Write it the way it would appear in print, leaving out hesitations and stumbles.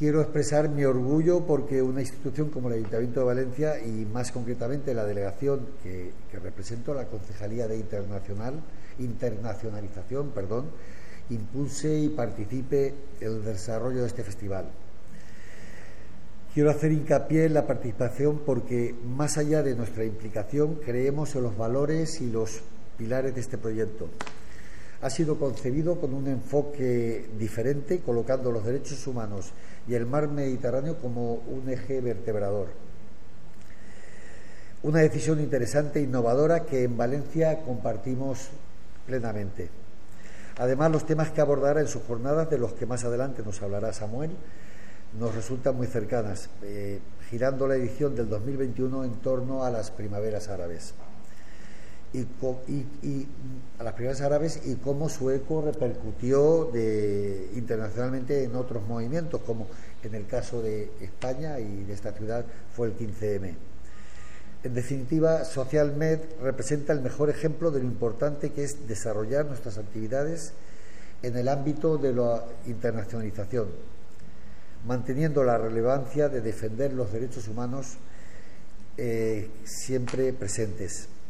quiero expresar mi orgullo porque una institución como el Ayuntamiento de Valencia y más concretamente la delegación que represento, la Concejalía de Internacionalización, impulse y participe en el desarrollo de este festival. Quiero hacer hincapié en la participación porque, más allá de nuestra implicación, creemos en los valores y los pilares de este proyecto. Ha sido concebido con un enfoque diferente, colocando los derechos humanos y el mar Mediterráneo como un eje vertebrador. Una decisión interesante e innovadora que en Valencia compartimos plenamente. Además, los temas que abordará en sus jornadas, de los que más adelante nos hablará Samuel, nos resultan muy cercanas, girando la edición del 2021 en torno a las primaveras árabes y cómo su eco repercutió internacionalmente en otros movimientos, como en el caso de España y de esta ciudad fue el 15M. En definitiva, SocialMed representa el mejor ejemplo de lo importante que es desarrollar nuestras actividades en el ámbito de la internacionalización, manteniendo la relevancia de defender los derechos humanos siempre presentes.